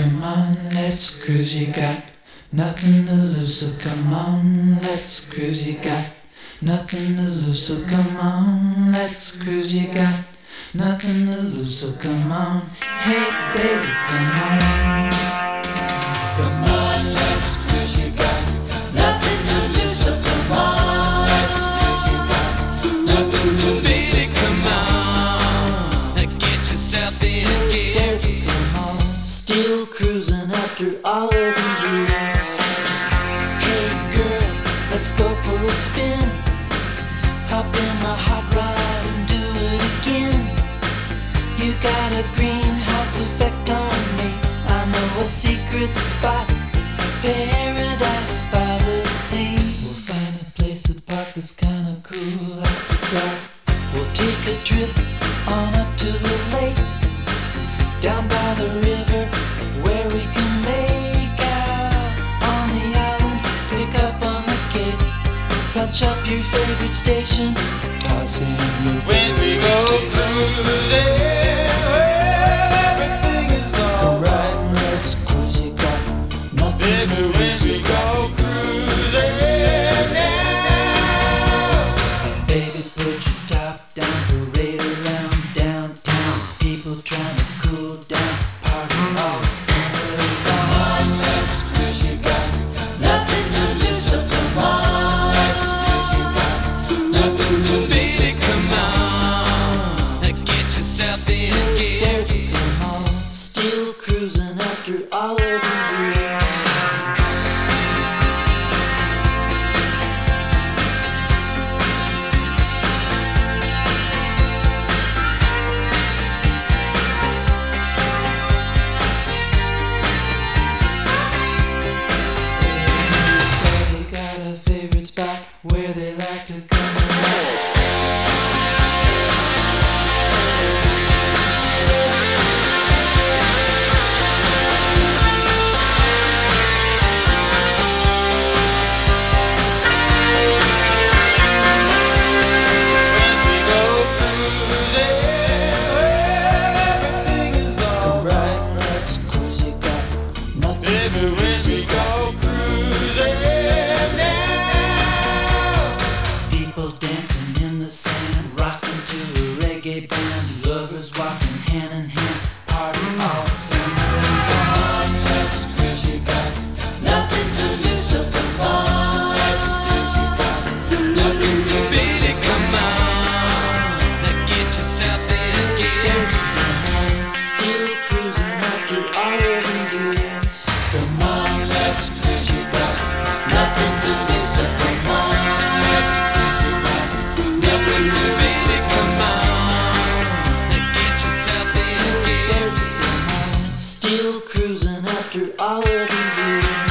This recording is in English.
come on, let's cruise. You got nothing to lose, so come on, let's cruise. You got nothing to lose, so come on, let's cruise. You got nothing to lose, so come on. Hey baby, come on. Come on, let's cruise. You got nothing to lose, so come on, let's cruise. You got nothing to lose, so come on. Get yourself in gear. Baby, come on. Still cruising after all of these years. Hey girl, let's go for a spin. Hop in my hot rod and do it again. You got a greenhouse effect on me. I know a secret spot, paradise by the sea. We'll find a place to park that's kinda cool after dark. We'll take a trip on up to the lake, down by the river where we can make out on the island. Pick up on the cape, punch up your favorite station, toss in your When we go cruising, well, everything is all come right. right, let's cruise. You got nothing Baby, to when lose. we You go got cruising now. baby, put your top down, parade around downtown. People trying to cool down, party all summer. Come on, let's cruise. You got nothing to lose, so come on, let's cruise. You got nothing to lose, so Baby, come on. Get yourself in gear. baby, come on. Still cruising after all of these years. Everybody got a favorite spot where they like to come and When we go cruising, well, everything is all come right. right, let's cruise. You got nothing Baby, to when lose. we You got go cruising now. people dancing in the sand, rocking to a reggae band, lovers walking hand in hand, party all summer. Come on, let's cruise. You got nothing to lose, so come on, let's cruise. You got nothing to lose, so Baby, come on. Get yourself in gear. still cruising after all of these years. Come on, let's cruise. You got nothing to lose, so come on, let's cruise. You got nothing to lose, so Baby, come on. Get yourself in gear. still cruising after all of these years.